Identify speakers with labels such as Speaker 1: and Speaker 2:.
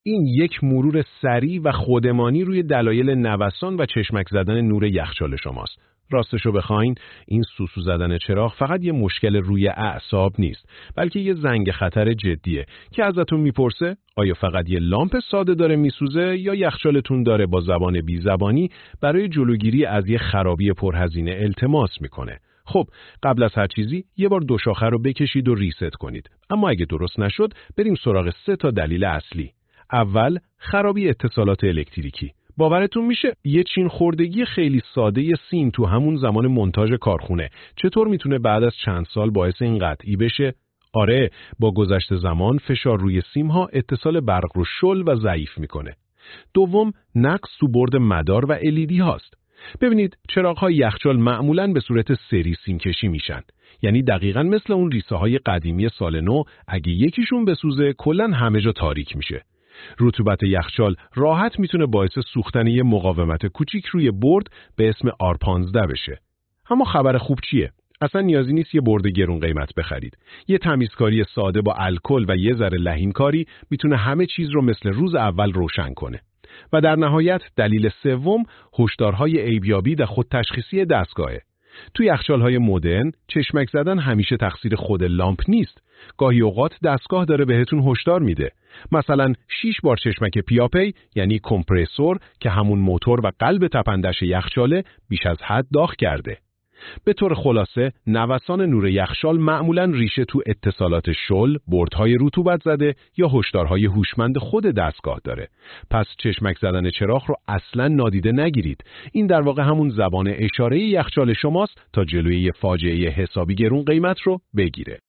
Speaker 1: این یک مرور سریع و خودمانی روی دلایل نوسان و چشمک زدن نور یخچال شماست. راستشو بخواین، این سوسو زدن چراغ فقط یه مشکل روی اعصاب نیست، بلکه یه زنگ خطر جدیه که ازتون میپرسه آیا فقط یه لامپ ساده داره میسوزه یا یخچالتون داره با زبان بی‌زبانی برای جلوگیری از یه خرابی پرهزینه التماس میکنه. خب، قبل از هر چیزی یه بار دو شاخه رو بکشید و ریست کنید. اما اگه درست نشد، بریم سراغ 3 تا دلیل اصلی. اول، خرابی اتصالات الکتریکی. باورتون میشه یه چین خوردگی خیلی ساده ی سیم تو همون زمان مونتاژ کارخونه چطور میتونه بعد از چند سال باعث این قطعی بشه؟ آره، با گذشت زمان فشار روی سیم ها اتصال برق رو شل و ضعیف میکنه. دوم، نقص تو برد مدار و LED هاست. ببینید، چراغ‌های یخچال معمولاً به صورت سری سیم کشی میشن. یعنی دقیقاً مثل اون ریسه های قدیمی سال نو، اگه یکیشون بسوزه کلاً همه جا تاریک میشه. رطوبت یخچال راحت میتونه باعث سوختن یه مقاومت کوچیک روی برد به اسم R15 بشه. اما خبر خوب چیه؟ اصلا نیازی نیست یه برد گرون قیمت بخرید. یه تمیزکاری ساده با الکل و یه ذره لحینکاری میتونه همه چیز رو مثل روز اول روشن کنه. و در نهایت دلیل سوم، هشدارهای عیبیابی و خودتشخیصی دستگاهه. توی یخچال‌های مدرن چشمک زدن همیشه تقصیر خود لامپ نیست. گاهی اوقات دستگاه داره بهتون هشدار میده. مثلا 6 بار چشمک پیاپی، یعنی کمپرسور که همون موتور و قلب تپندش یخچاله، بیش از حد داغ کرده. به طور خلاصه، نوسان نور یخچال معمولاً ریشه تو اتصالات شل، بردهای رطوبت زده یا هشدارهای هوشمند خود دستگاه داره. پس چشمک زدن چراغ رو اصلاً نادیده نگیرید. این در واقع همون زبان اشاره یخچال شماست تا جلوی فاجعه حسابی گرون قیمت رو بگیره.